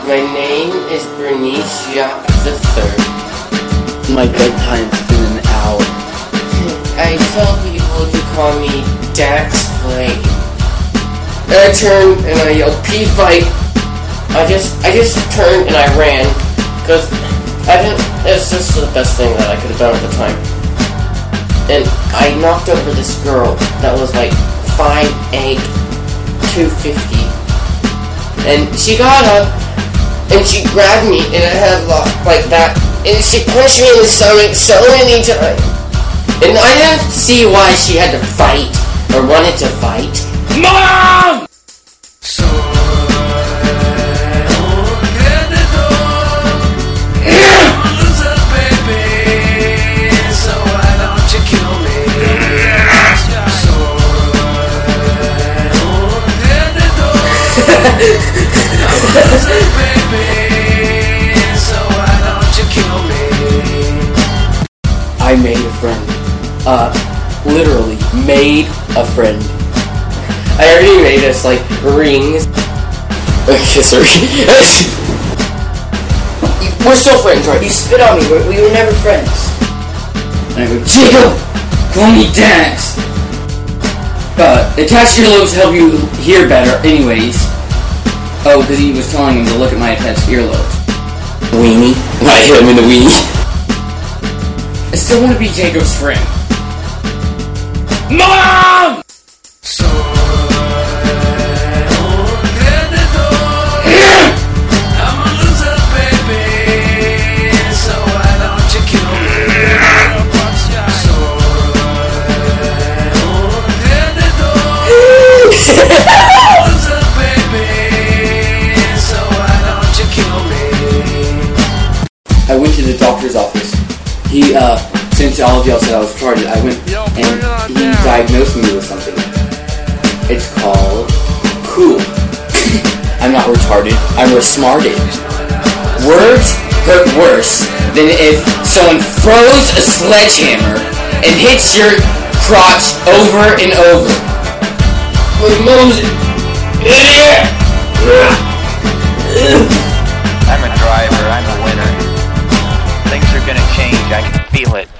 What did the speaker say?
My name is Bernice Jacques III. My bedtime's in an hour. I tell people to call me Dax Flame. And I turned and I yelled, P-fight! I just turned and I ran, because it's just the best thing that I could have done at the time. And I knocked over this girl that was like 5'8", 250. And she got up, and she grabbed me in a headlock like that, and she punched me in the stomach so many times. And I didn't see why she had to fight, or wanted to fight. Mom! I made a friend. Literally made a friend. I already made us like rings. Okay, sorry. We're still friends, right? You spit on me. We were never friends. And I go, Jacob, call me Dax. Attach earlobes help you hear better. Anyways. Oh, because he was telling him to look at my attached earlobes. Weenie. I hit him in the weenie. I still want to be Jacob's friend. Mom! I went to the doctor's office. He, since all of y'all said I was retarded, I went and he diagnosed me with something. It's called cool. I'm not retarded, I'm resmarted. Words hurt worse than if someone throws a sledgehammer and hits your crotch over and over. My mom's an idiot! I'm a driver, I'm a winner. Things are gonna change, I can feel it.